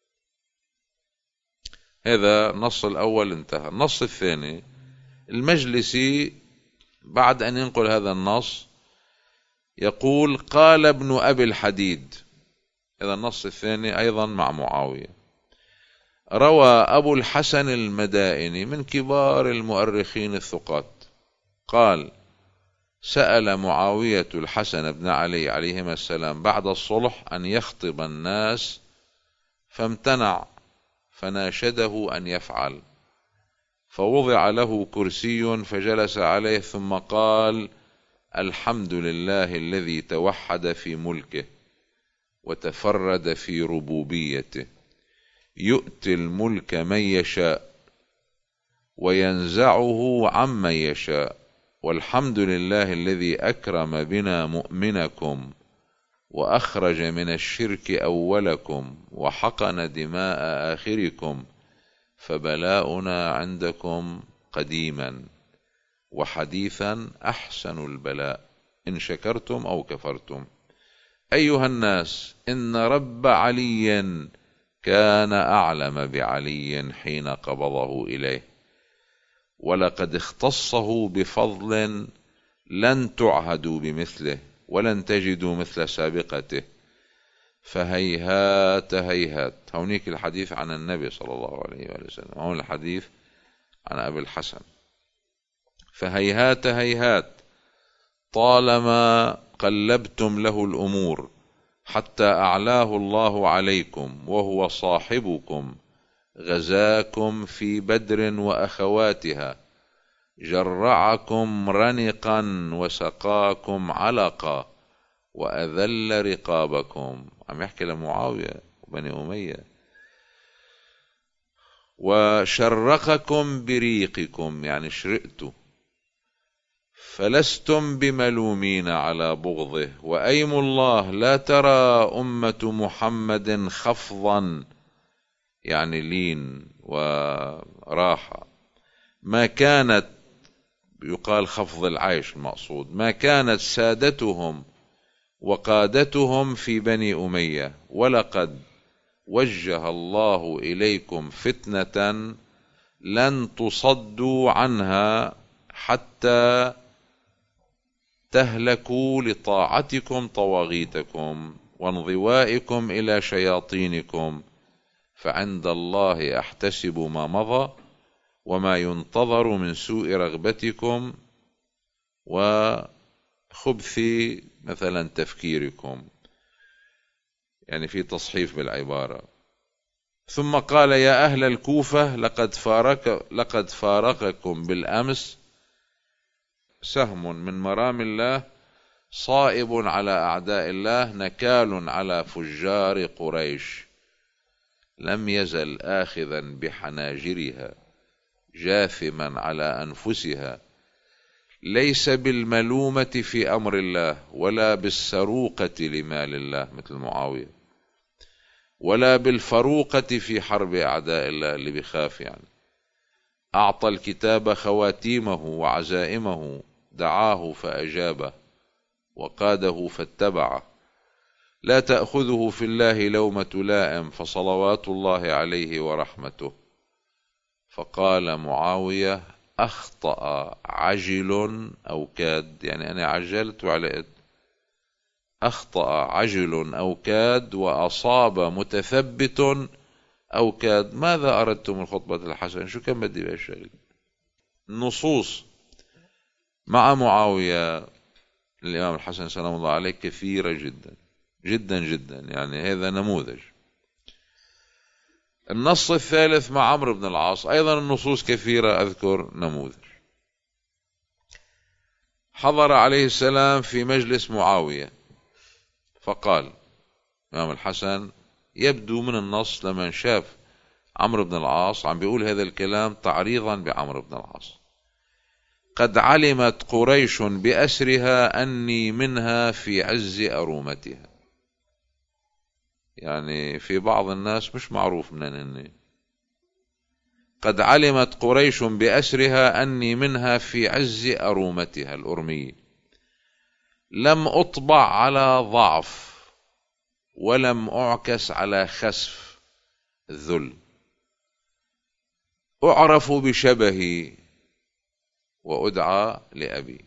هذا النص الأول انتهى. النص الثاني، المجلسي بعد أن ينقل هذا النص يقول: قال ابن أبي الحديد. هذا النص الثاني أيضا مع معاوية. روى أبو الحسن المدائني من كبار المؤرخين الثقات قال: سأل معاوية الحسن بن علي عليهما السلام بعد الصلح أن يخطب الناس فامتنع، فناشده أن يفعل، فوضع له كرسي فجلس عليه، ثم قال: الحمد لله الذي توحد في ملكه وتفرد في ربوبيته، يؤتي الملك من يشاء وينزعه عمن يشاء، والحمد لله الذي أكرم بنا مؤمنكم وأخرج من الشرك أولكم وحقن دماء آخركم، فبلاؤنا عندكم قديما وحديثا أحسن البلاء إن شكرتم أو كفرتم. أيها الناس، إن رب علي كان أعلم بعلي حين قبضه إليه، ولقد اختصه بفضل لن تعهدوا بمثله ولن تجدوا مثل سابقته، فهيهات هيهات. هونيك الحديث عن النبي صلى الله عليه وسلم، هون الحديث عن أبي الحسن. فهيهات هيهات طالما قلبتم له الأمور حتى أعلاه الله عليكم وهو صاحبكم، غزاكم في بدر وأخواتها، جرعكم رنقا وسقاكم علقا، وأذل رقابكم. عم يحكي لمعاوية وبني أمية. وشرقكم بريقكم، يعني شرقتوا، فلستم بملومين على بغضه، وأيم الله لا ترى أمة محمد خفضا، يعني لين وراحة. ما كانت، يقال خفض العيش المقصود، ما كانت سادتهم وقادتهم في بني أمية، ولقد وجه الله إليكم فتنة لن تصدوا عنها حتى تهلكوا لطاعتكم طواغيتكم وانضوائكم إلى شياطينكم، فعند الله أحتسب ما مضى وما ينتظر من سوء رغبتكم وخبث مثلا تفكيركم. يعني في تصحيف بالعبارة. ثم قال: يا أهل الكوفة، لقد فارق لقد فارقكم بالأمس سهم من مرام الله، صائب على أعداء الله، نكال على فجار قريش، لم يزل آخذا بحناجرها جاثما على أنفسها، ليس بالملومة في أمر الله ولا بالسروقة لمال الله مثل معاوية، ولا بالفروقة في حرب أعداء الله اللي بخاف. يعني أعطى الكتاب خواتيمه وعزائمه، دعاه فأجابه وقاده فاتبعه، لا تأخذه في الله لومة لائم، فصلوات الله عليه ورحمته. فقال معاوية: أخطأ عجل أو كاد، يعني أنا عجلت وعلقت. أخطأ عجل أو كاد، وأصاب متثبت أو كاد. ماذا أردتم من خطبة الحسن؟ شو كان بدي بهالشغل؟ النصوص مع معاوية الإمام الحسن سلام الله عليه كثيرة جدا جدا جدا، يعني هذا نموذج. النص الثالث مع عمرو بن العاص أيضا النصوص كثيرة، أذكر نموذج. حضر عليه السلام في مجلس معاوية، فقال الإمام الحسن، يبدو من النص لمن شاف عمرو بن العاص عم بيقول هذا الكلام تعريضا بعمرو بن العاص: قد علمت قريش بأسرها أني منها في عز أرومتها. يعني في بعض الناس مش معروف من أني. قد علمت قريش بأسرها أني منها في عز أرومتها الأرمية، لم أطبع على ضعف ولم أعكس على خسف الذل، أعرف بشبهي وأدعى لأبي.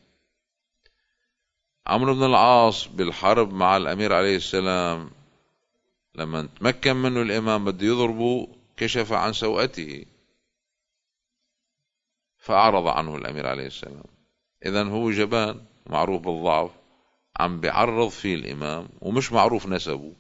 عمرو بن العاص بالحرب مع الأمير عليه السلام لما تمكن منه الإمام بده يضربه، كشف عن سوءته فأعرض عنه الأمير عليه السلام. إذن هو جبان معروف بالضعف، عم بيعرض فيه الإمام ومش معروف نسبه.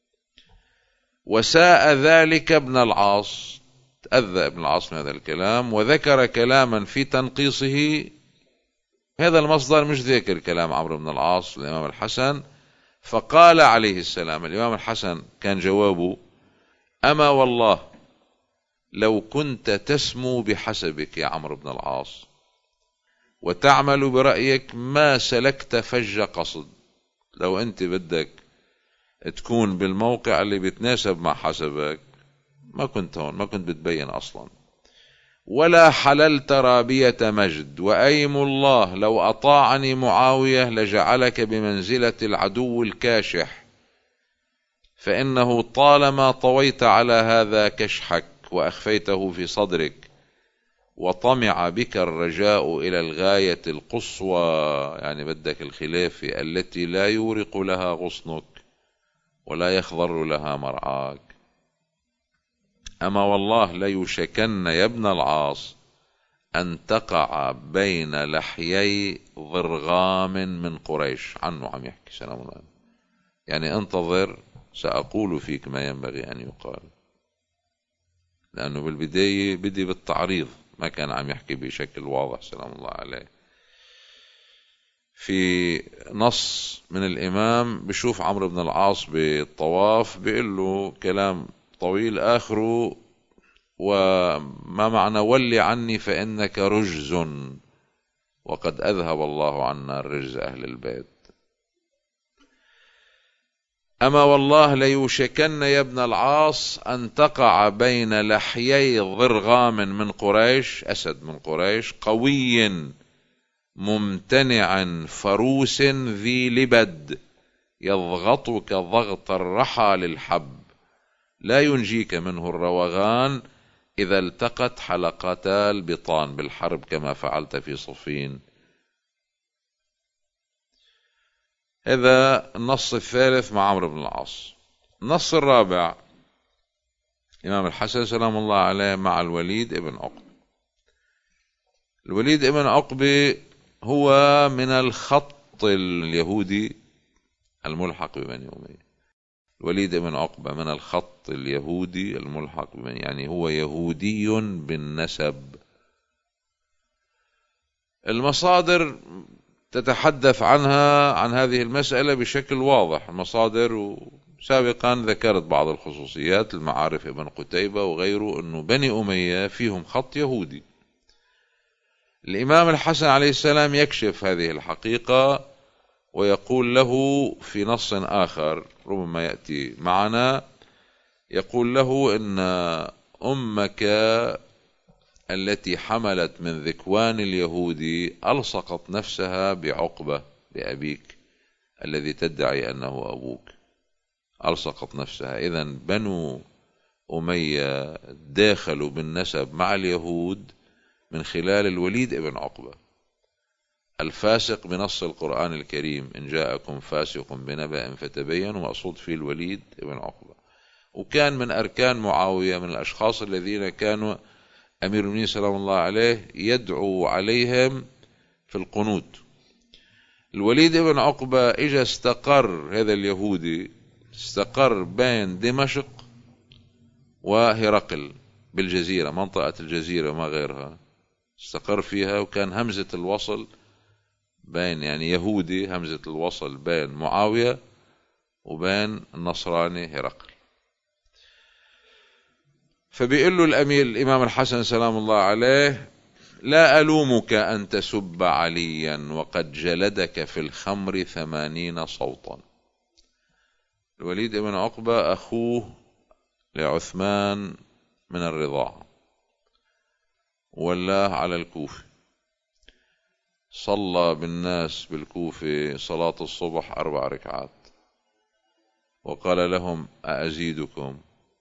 وساء ذلك ابن العاص، تأذى ابن العاص من هذا الكلام، وذكر كلاما في تنقيصه. هذا المصدر مش ذكر كلام عمرو بن العاص الإمام الحسن. فقال عليه السلام، الإمام الحسن كان جوابه: أما والله لو كنت تسمو بحسبك يا عمرو بن العاص وتعمل برأيك ما سلكت فج قصد. لو أنت بدك تكون بالموقع اللي بيتناسب مع حسبك ما كنت هون، ما كنت بتبين أصلا. ولا حللت رابية مجد، وأيم الله لو أطاعني معاوية لجعلك بمنزلة العدو الكاشح، فإنه طالما طويت على هذا كشحك وأخفيته في صدرك، وطمع بك الرجاء إلى الغاية القصوى، يعني بدك الخلافة التي لا يورق لها غصنك ولا يخضر لها مرعاك. أما والله ليوشكن يا ابن العاص أن تقع بين لحيي ضرغام من قريش. عنه عم يحكي سلام الله، يعني انتظر سأقول فيك ما ينبغي أن يقال، لأنه بالبداية بدي بالتعريض، ما كان عم يحكي بشكل واضح سلام الله عليه. في نص من الإمام بشوف عمرو بن العاص بالطواف بيقول له كلام طويل آخره وما معنى ولي عني فإنك رجز، وقد أذهب الله عنا الرجز أهل البيت. أما والله ليوشكن يا ابن العاص أن تقع بين لحيي ضرغام من قريش، أسد من قريش، قوي ممتنع فروس ذي لبد، يضغطك ضغط الرحى للحب، لا ينجيك منه الروغان إذا التقت حلقتا البطان بالحرب كما فعلت في صفين. هذا النص الثالث مع عمرو بن العاص. النص الرابع إمام الحسن سلام الله عليه مع الوليد ابن عقبة. الوليد ابن عقبة هو من الخط اليهودي الملحق ببني أمية. الوليد ابن عقبة من الخط اليهودي الملحق ببني، يعني هو يهودي بالنسب. المصادر تتحدث عنها عن هذه المسألة بشكل واضح، المصادر، وسابقا ذكرت بعض الخصوصيات، المعارف ابن قتيبة وغيره، أنه بني أمية فيهم خط يهودي. الإمام الحسن عليه السلام يكشف هذه الحقيقة ويقول له في نص آخر ربما يأتي معنا، يقول له إن أمك التي حملت من ذكوان اليهود ألصقت نفسها بعقبة لأبيك الذي تدعي أنه أبوك، ألصقت نفسها. إذن بنو أمية داخلوا بالنسب مع اليهود من خلال الوليد ابن عقبة الفاسق بنص القرآن الكريم، إن جاءكم فاسق بنبأ فتبينوا، مقصود فيه الوليد ابن عقبة. وكان من أركان معاوية، من الأشخاص الذين كانوا أمير المؤمنين سلام الله عليه يدعو عليهم في القنوت. الوليد ابن عقبة إجا استقر، هذا اليهودي استقر بين دمشق وهرقل بالجزيرة، منطقة الجزيرة ما غيرها، استقر فيها، وكان همزة الوصل بين، يعني يهودي همزة الوصل بين معاوية وبين النصراني هرقل. فبيقول له الأمير الإمام الحسن سلام الله عليه: لا ألومك أن تسب عليا وقد جلدك في الخمر ثمانين صوتا. الوليد بن عقبة أخوه لعثمان من الرضاعة، ولاه على الكوفة، صلى بالناس بالكوفة صلاة الصبح أربع ركعات، وقال لهم: أأزيدكم؟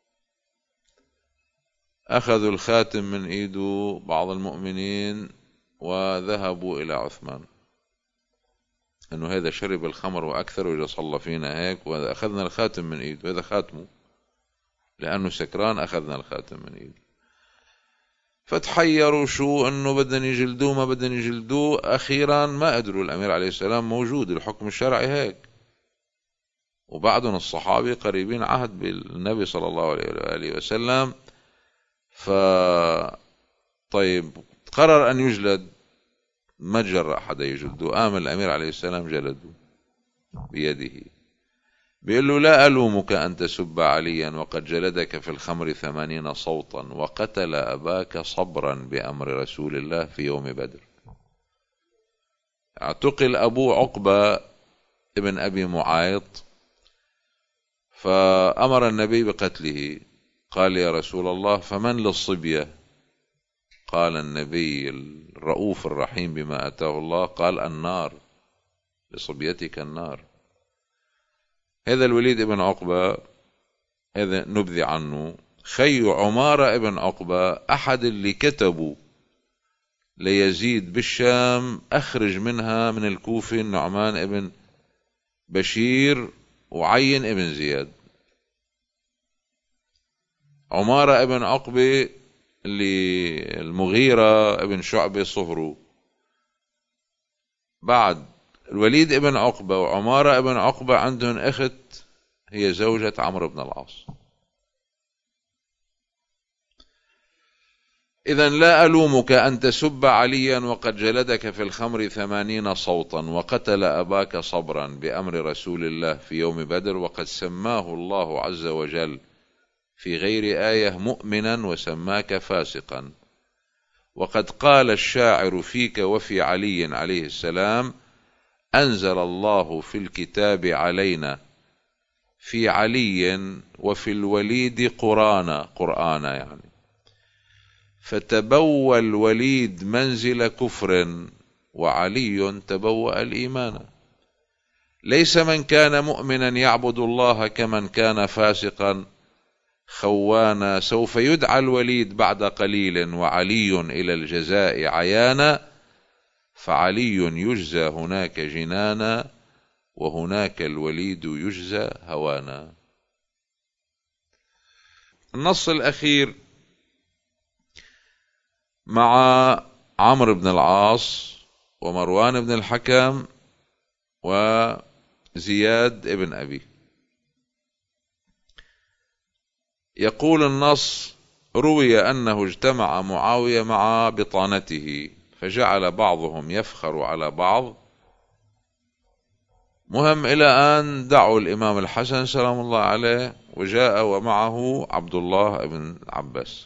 أخذوا الخاتم من إيده بعض المؤمنين وذهبوا إلى عثمان، أنه هذا شرب الخمر وأكثر وإذا صلى فينا هيك، وأخذنا الخاتم من إيده، هذا خاتمه لأنه سكران، أخذنا الخاتم من إيده. فتحيروا شو أنه بدنا يجلدوه ما بدنا يجلدوه. أخيرا ما قدروا، الأمير عليه السلام موجود، الحكم الشرعي هيك، وبعدهم الصحابي قريبين عهد بالنبي صلى الله عليه وآله وسلم. ف طيب قرر أن يجلد، ما جرأ حدا يجلده، قام الأمير عليه السلام جلده بيده. بيقول له: لا ألومك أن تسب عليا وقد جلدك في الخمر ثمانين صوتا وقتل أباك صبرا بأمر رسول الله في يوم بدر. اعتقل أبو عقبة ابن أبي معايط، فأمر النبي بقتله. قال: يا رسول الله فمن للصبية؟ قال النبي الرؤوف الرحيم بما أتاه الله، قال: النار، لصبيتك النار. هذا الوليد بن عقبة هذا نبذي عنه. خي عمارة ابن عقبة أحد اللي كتبوا ليزيد بالشام أخرج منها من الكوفة النعمان ابن بشير وعين ابن زياد. عمارة ابن عقبة اللي المغيرة ابن شعبة صهره. بعد الوليد ابن عقبة وعمارة ابن عقبة عندهم أخت هي زوجة عمرو بن العاص. إذن لا ألومك أن تسب عليا وقد جلدك في الخمر ثمانين صوتا وقتل أباك صبرا بأمر رسول الله في يوم بدر، وقد سماه الله عز وجل في غير آية مؤمنا وسماك فاسقا. وقد قال الشاعر فيك وفي علي عليه السلام: أنزل الله في الكتاب علينا في علي وفي الوليد قرانا قرآنا يعني، فتبوى الوليد منزل كفر وعلي تبوأ الإيمان. ليس من كان مؤمنا يعبد الله كمن كان فاسقا خوانا، سوف يدعى الوليد بعد قليل وعلي إلى الجزاء عيانا، فعلي يجزى هناك جنانا وهناك الوليد يجزى هوانا. النص الأخير مع عمرو بن العاص ومروان بن الحكم وزياد ابن أبي. يقول النص: روي أنه اجتمع معاوية مع بطانته فجعل بعضهم يفخر على بعض. مهم إلى أن دعوا الإمام الحسن سلام الله عليه وجاء ومعه عبد الله بن عباس.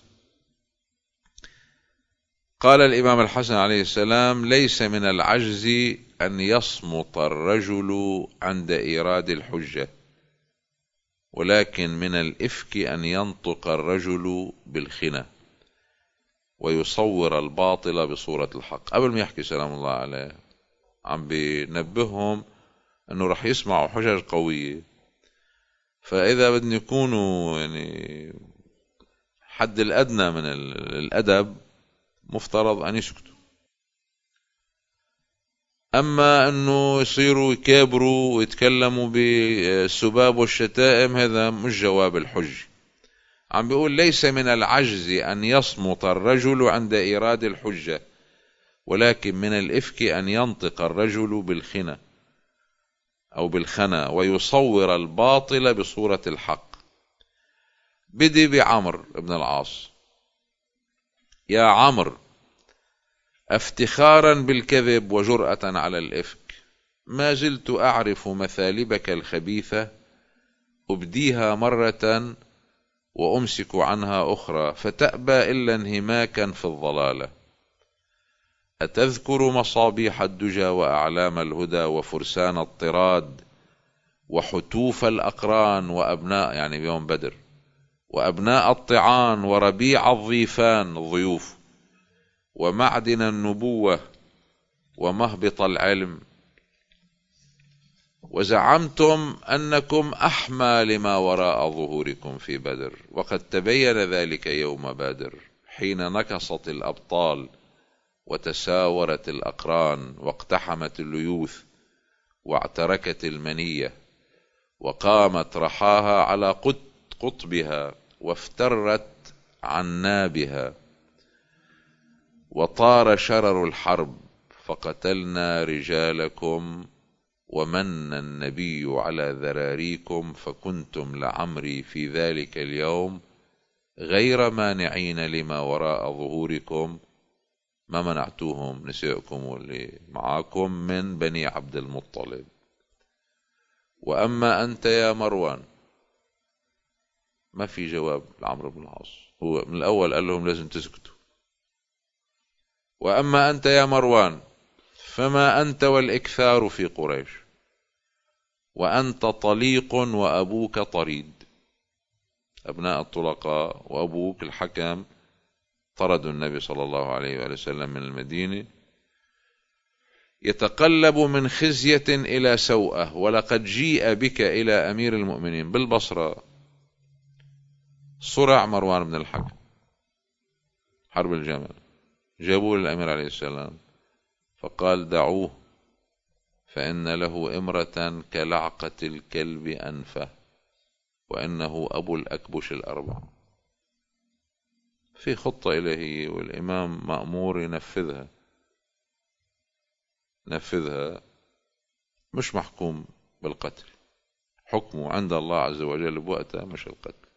قال الإمام الحسن عليه السلام: ليس من العجز أن يصمت الرجل عند إيراد الحجة، ولكن من الإفك أن ينطق الرجل بالخنة ويصور الباطل بصورة الحق. قبل ما يحكي سلام الله عليه عم بينبههم أنه رح يسمعوا حجج قوية، فإذا بدنا يكونوا يعني حد الأدنى من الأدب مفترض أن يسكتوا. أما أنه يصيروا يكابروا ويتكلموا بالسباب والشتائم هذا مش جواب الحج. عم بيقول: ليس من العجز أن يصمت الرجل عند إيراد الحجة، ولكن من الإفك أن ينطق الرجل بالخنة أو بالخنا ويصور الباطل بصورة الحق. بدي بعمر بن العاص: يا عمر، افتخارا بالكذب وجرأة على الإفك ما زلت أعرف مثالبك الخبيثة، أبديها مرة وأمسك عنها أخرى، فتأبى إلا انهماكا في الضلالة. أتذكر مصابيح الدجى وأعلام الهدى وفرسان الطراد وحتوف الأقران وأبناء يعني بيوم بدر وأبناء الطعان وربيع الضيفان الضيوف ومعدن النبوة ومهبط العلم، وزعمتم أنكم أحمى لما وراء ظهوركم في بدر، وقد تبين ذلك يوم بدر حين نكصت الأبطال وتساورت الأقران واقتحمت الليوث واعتركت المنية وقامت رحاها على قطبها وافترت عنابها، وطار شرر الحرب فقتلنا رجالكم ومن النبي على ذراريكم، فكنتم لعمري في ذلك اليوم غير مانعين لما وراء ظهوركم، ما منعتوهم نسائكم واللي معاكم من بني عبد المطلب. وأما أنت يا مروان، ما في جواب لعمرو بن العاص، هو من الأول قال لهم لازم تسكتوا. وأما أنت يا مروان فما أنت والإكثار في قريش، وأنت طليق وأبوك طريد. أبناء الطلقاء وأبوك الحكم طردوا النبي صلى الله عليه وآله وسلم من المدينة. يتقلب من خزية إلى سوءة، ولقد جيء بك إلى أمير المؤمنين بالبصرة صرع مروان بن الحكم حرب الجمل، جابوا للأمير عليه السلام فقال دعوه فإن له إمرة كلعقة الكلب أنفه وإنه أبو الأكبش الأربع. في خطة إلهية والإمام مأمور ينفذها، نفذها، مش محكوم بالقتل، حكمه عند الله عز وجل بوقتها مش القتل.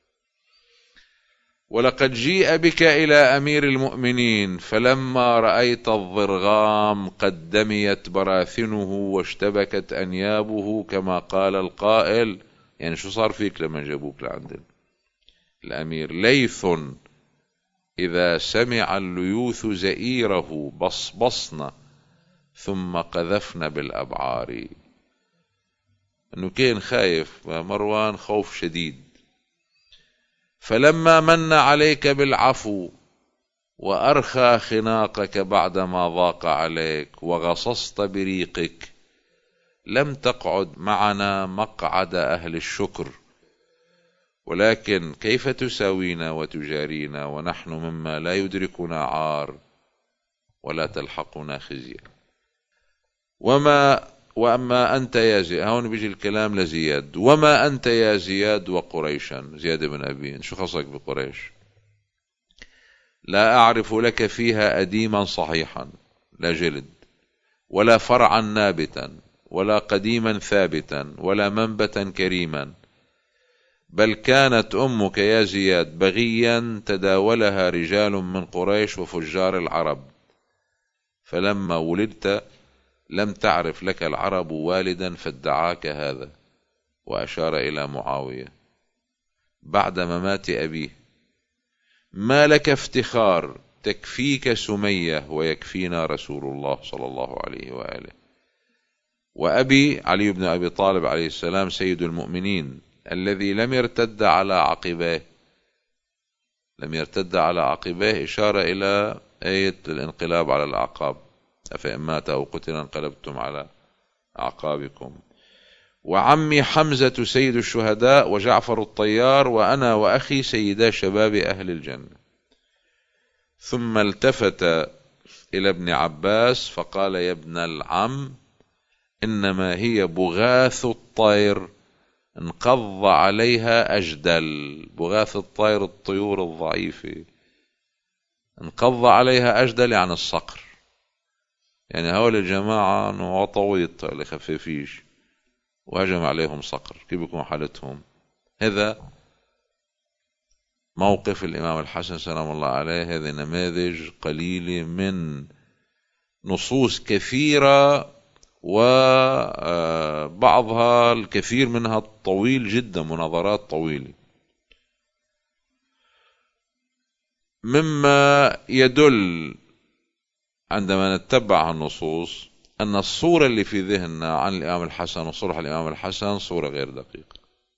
ولقد جيء بك إلى أمير المؤمنين فلما رأيت الضرغام قد دميت براثنه واشتبكت أنيابه كما قال القائل، يعني شو صار فيك لما جابوك لعند الأمير؟ ليث إذا سمع الليوث زئيره بصبصنا ثم قذفنا بالأبعار. أنه كان خايف مروان خوف شديد. فلما من عليك بالعفو وأرخى خناقك بعدما ضاق عليك وغصصت بريقك لم تقعد معنا مقعد أهل الشكر، ولكن كيف تساوينا وتجارينا ونحن مما لا يدركنا عار ولا تلحقنا خزي. وما وأما أنت يا زياد، هون بيجي الكلام لزياد، وما أنت يا زياد وقريشا، زياد بن أبي شو خصك بقريش؟ لا أعرف لك فيها أديما صحيحا لا جلد ولا فرعا نابتا ولا قديما ثابتا ولا منبتا كريما، بل كانت أمك يا زياد بغيا تداولها رجال من قريش وفجار العرب، فلما ولدت لم تعرف لك العرب والدا فادعاك هذا. وأشار إلى معاوية بعد ممات أبيه: ما لك افتخار، تكفيك سمية ويكفينا رسول الله صلى الله عليه وآله. وأبي علي بن أبي طالب عليه السلام سيد المؤمنين الذي لم يرتد على عقبيه، لم يرتد على عقبيه، إشارة إلى آية الانقلاب على الأعقاب: أفإن مات أو قتل انقلبتم على أعقابكم. وعمي حمزة سيد الشهداء وجعفر الطيار وأنا وأخي سيدا شباب أهل الجنة. ثم التفت إلى ابن عباس فقال: يا ابن العم، إنما هي بغاث الطير انقض عليها أجدل. بغاث الطير الطيور الضعيفة، انقض عليها أجدل يعني الصقر، يعني هؤلاء الجماعة نوع طويط اللي خفيفيش وهجم عليهم صقر، كيف بيكون حالتهم؟ هذا موقف الإمام الحسن سلام الله عليه. هذه نماذج قليلة من نصوص كثيرة، وبعضها الكثير منها طويل جدا، مناظرات طويلة، مما يدل عندما نتبع النصوص أن الصورة اللي في ذهننا عن الإمام الحسن وصلح الإمام الحسن صورة غير دقيقة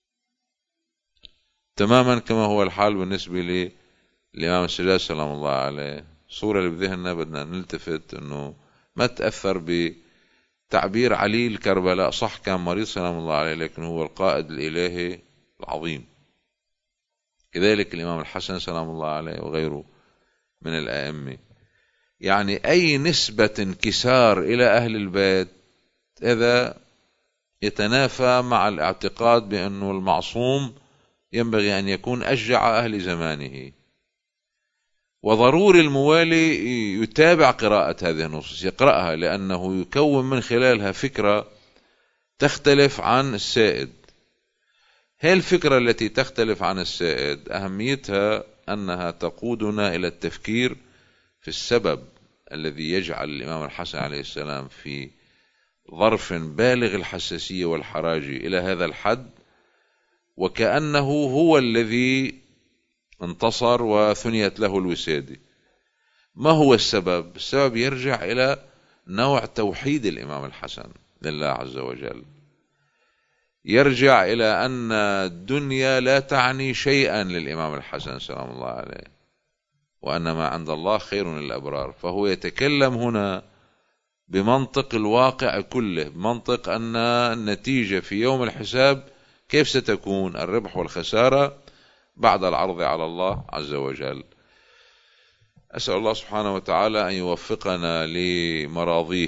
تماما، كما هو الحال بالنسبة للإمام السجاد سلام الله عليه. صورة اللي بذهننا بدنا نلتفت أنه ما تأثر بتعبير علي الكربلاء، صح كان مريض سلام الله عليه لكن هو القائد الإلهي العظيم. كذلك الإمام الحسن سلام الله عليه وغيره من الأئمة. يعني أي نسبة انكسار إلى أهل البيت هذا يتنافى مع الاعتقاد بأنه المعصوم ينبغي أن يكون أشجع أهل زمانه، وضروري الموالي يتابع قراءة هذه النصوص، يقرأها، لأنه يكون من خلالها فكرة تختلف عن السائد. هي الفكرة التي تختلف عن السائد أهميتها أنها تقودنا إلى التفكير في السبب الذي يجعل الإمام الحسن عليه السلام في ظرف بالغ الحساسية والحراج إلى هذا الحد، وكأنه هو الذي انتصر وثنيت له الوسادة. ما هو السبب؟ السبب يرجع إلى نوع توحيد الإمام الحسن لله عز وجل، يرجع إلى أن الدنيا لا تعني شيئا للإمام الحسن سلام الله عليه، وأن ما عند الله خير للأبرار. فهو يتكلم هنا بمنطق الواقع كله، بمنطق أن النتيجة في يوم الحساب كيف ستكون، الربح والخسارة بعد العرض على الله عز وجل. أسأل الله سبحانه وتعالى أن يوفقنا لمراضيه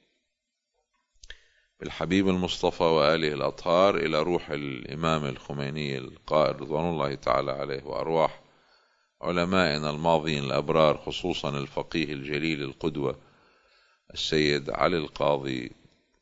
بالحبيب المصطفى وآله الأطهار، إلى روح الإمام الخميني القائد رضوان الله تعالى عليه، وأرواح علمائنا الماضين الأبرار، خصوصا الفقيه الجليل القدوة السيد علي القاضي،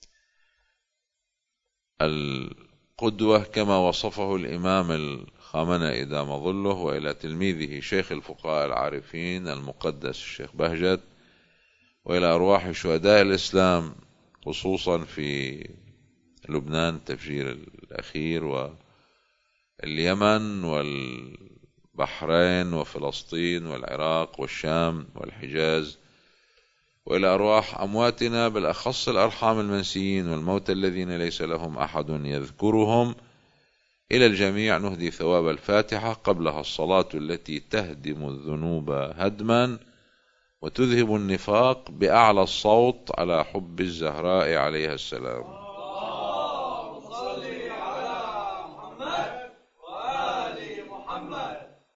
القدوة كما وصفه الإمام الخامنئي دام ظله، وإلى تلميذه شيخ الفقهاء العارفين المقدس الشيخ بهجت، وإلى أرواح شهداء الإسلام خصوصا في لبنان التفجير الأخير، واليمن والبحرين وفلسطين والعراق والشام والحجاز، وإلى أرواح أمواتنا بالأخص الأرحام المنسيين والموتى الذين ليس لهم أحد يذكرهم. إلى الجميع نهدي ثواب الفاتحة قبلها الصلاة التي تهدم الذنوب هدما وتذهب النفاق بأعلى الصوت على حب الزهراء عليها السلام. اللهم صل على محمد وآل محمد.